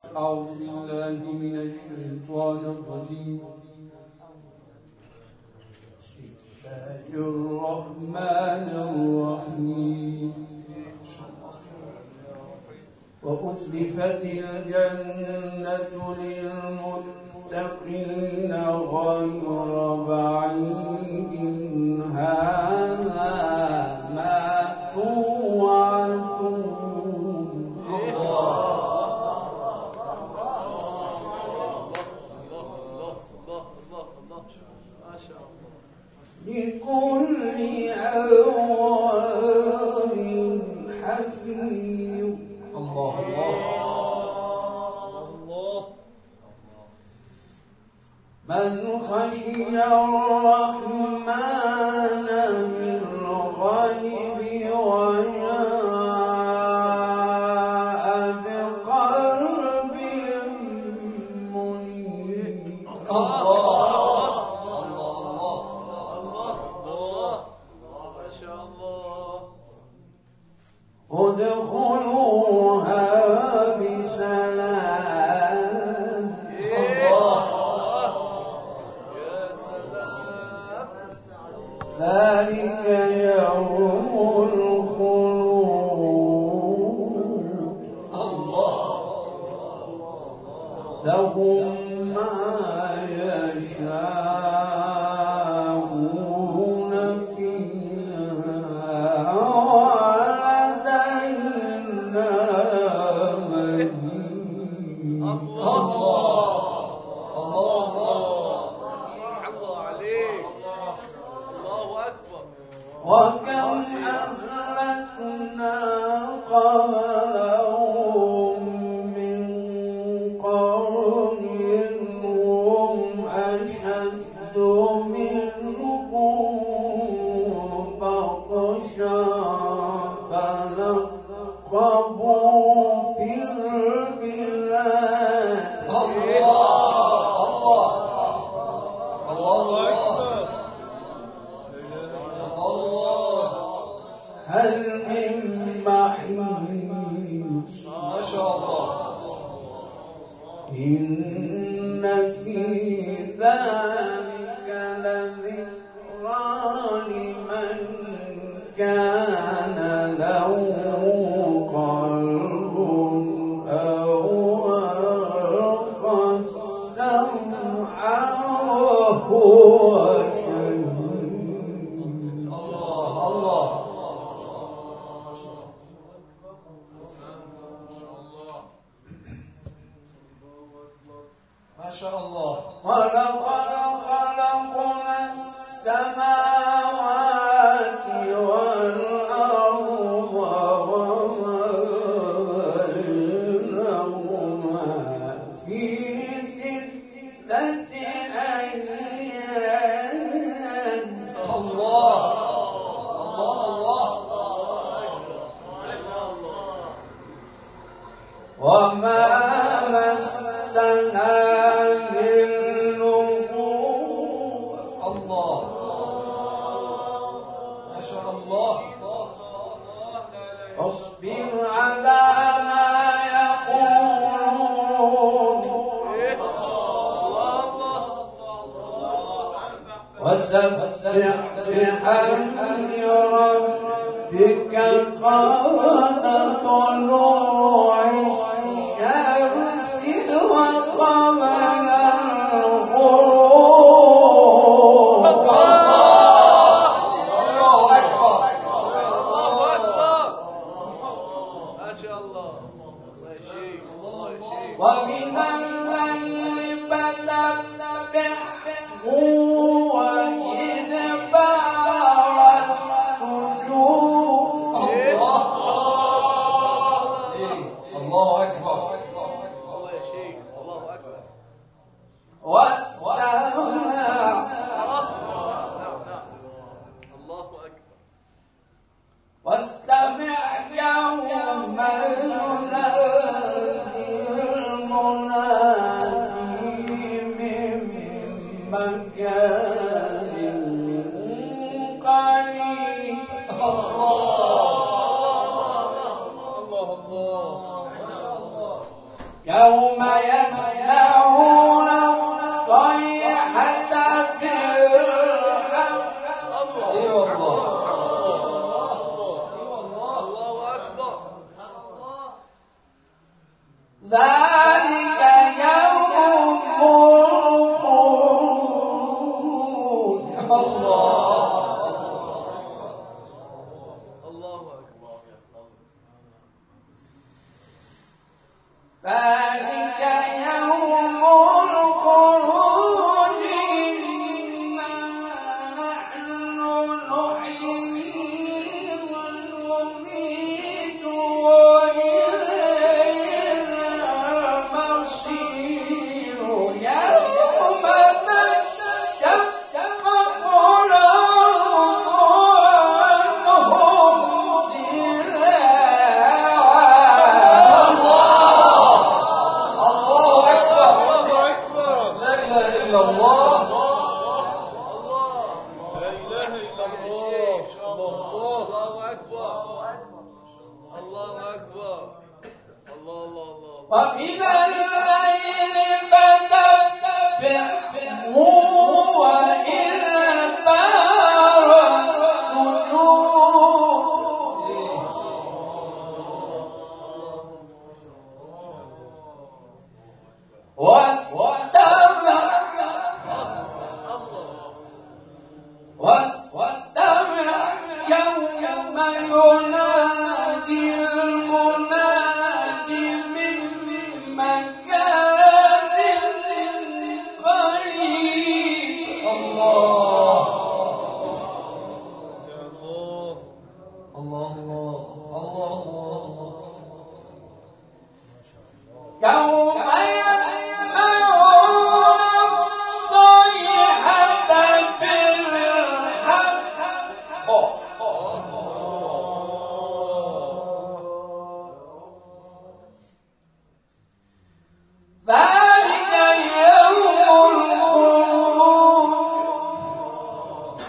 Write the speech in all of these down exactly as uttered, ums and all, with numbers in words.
أعوذ بالله من الشيطان الرجيم. بسم الله الرحمن الرحيم. وأزلفت الجنة للمتقين غير بعيد هذا ما توعدون. لكل أواب حفيظ. الله الله. من خشي الرحمن بالغيب وجاء بقلب منيب. الله الله الله ما شاء الله. ادخلوها بسلام. يا سلام. ذلك يوم الخلود. الله. لهم ما يشاءون فيها ولدينا مزيد. الله الله الله عليك. الله أكبر. وكم أهلكنا قبلهم من قرن هم أشد منهم بطشا فنقبوا في البلاد. الله الله الله أكبر. الله. هل من محيص. ما شاء الله. إن في ذلك لذكرى لمن كان له قلب أو ألقى السمع وهو شهيد. الله الله. ما شاء الله. ولقد خلقنا السماوات والأرض وما بينهما في ستة أيام. الله الله الله. وما مسنا الله. ما شاء الله. اصبر على ما يقولون وسبح بحمد ربك قبل طلوع الشمس وقبل الغروب. الله أكبر. الله أكبر. ما شاء الله. الله يشيك. الله يشيك. ومن الليل فتسبحه وإدبار السجود. الله أكبر. الله يشيك. الله أكبر. واستمع. الله أكبر. واستمع يوم ينادي المنادي من مكان قريب. الله الله الله. يوم يسمعون الصيحة بالحق. ذلك يوم الخروج. ذلك يوم الخروج إنا نحن نحيي ونميت وإلينا المصير. يوم تشقق الأرض عنهم ومن الليل فتسبحه وإدبار السجود. واستمع واستمع يوم ينادي المنادي من مكان قريب. الله الله الله يوم يسمعون الصيحة بالحق. ذلك يوم الخروج.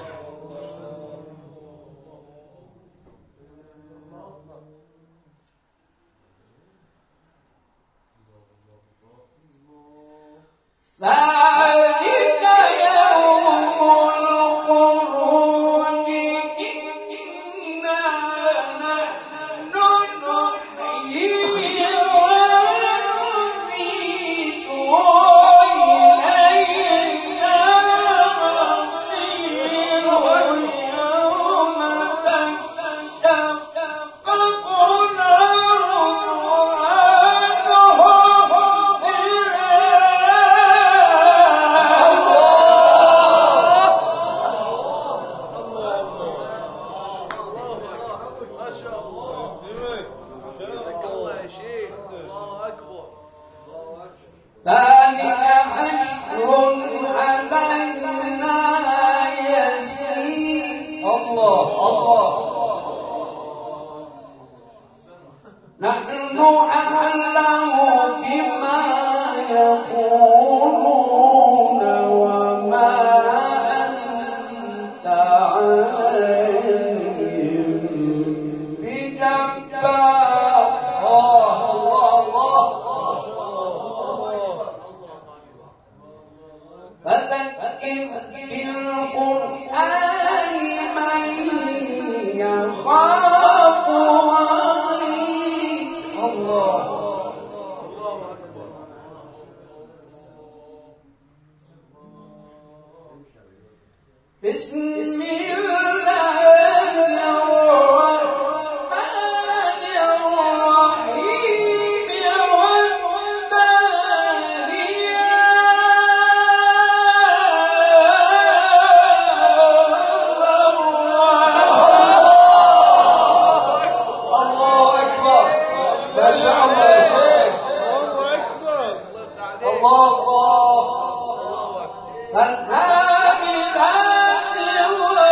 ذلك يوم الخروج إنا نحن نحيي ونميت وإلينا المصير. يوم تشقق الأرض عنهم ذلك حشر علينا يسير. الله الله نحن أعلم بما يقولون وما أنت عليهم بجبار. فذكر بالقرآن من يخاف وعيد. الله بسم الله الرحمن الرحيم. فالحاملات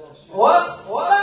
والصلاة